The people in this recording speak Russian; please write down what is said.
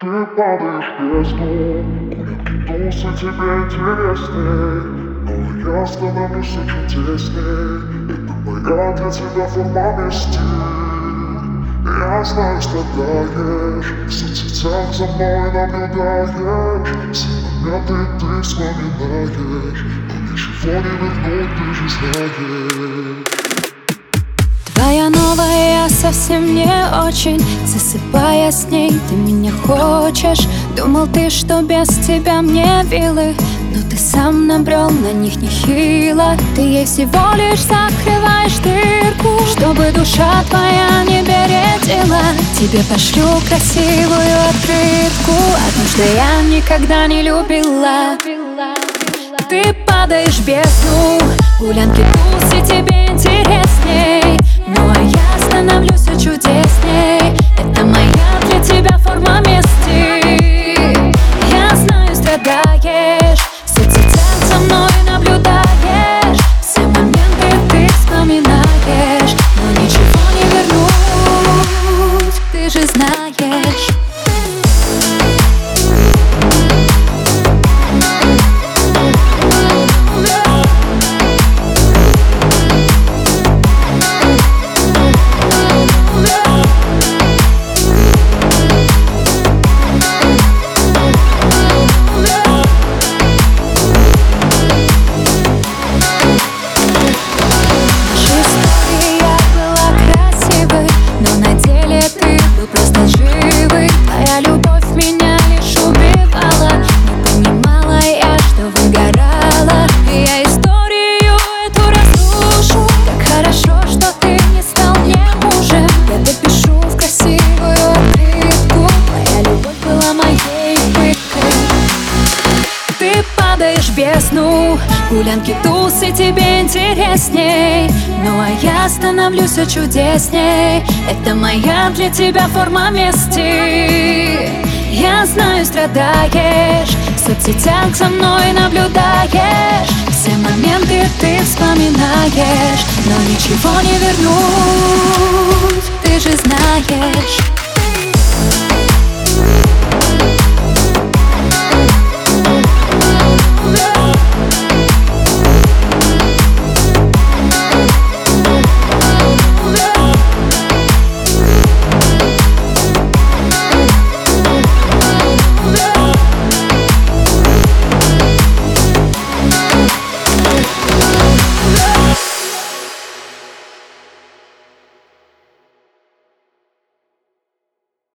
Ты падаешь в бездну, тусы тебе интересней, но я становлюсь все чудесней. Это моя для тебя форма мести. Я знаю, страдаешь, в соцсетях за мной наблюдаешь. Все моменты ты вспоминаешь, но ничего не вернуть, ты же знаешь. Твоя новая совсем не очень, засыпая с ней, ты меня хочешь. Думал ты, что без тебя мне вилы, но ты сам набрел на них нехило. Ты ей всего лишь закрываешь дырку, чтобы душа твоя не бередила. Тебе пошлю красивую открытку, одну, что я никогда не любила. Ты падаешь в бездну, гулянки, тусы тебе интересней, ну а я становлюсь все чудесней. Это моя для тебя форма мести. Я знаю, страдаешь, в соцсетях за мной наблюдаешь. Все моменты ты вспоминаешь, но ничего не вернуть, ты же знаешь. В бездну, гулянки, тусы тебе интересней, ну а я становлюсь все чудесней. Это моя для тебя форма мести. Я знаю, страдаешь, в соцсетях за мной наблюдаешь. Все моменты ты вспоминаешь, но ничего не вернуть, ты же знаешь.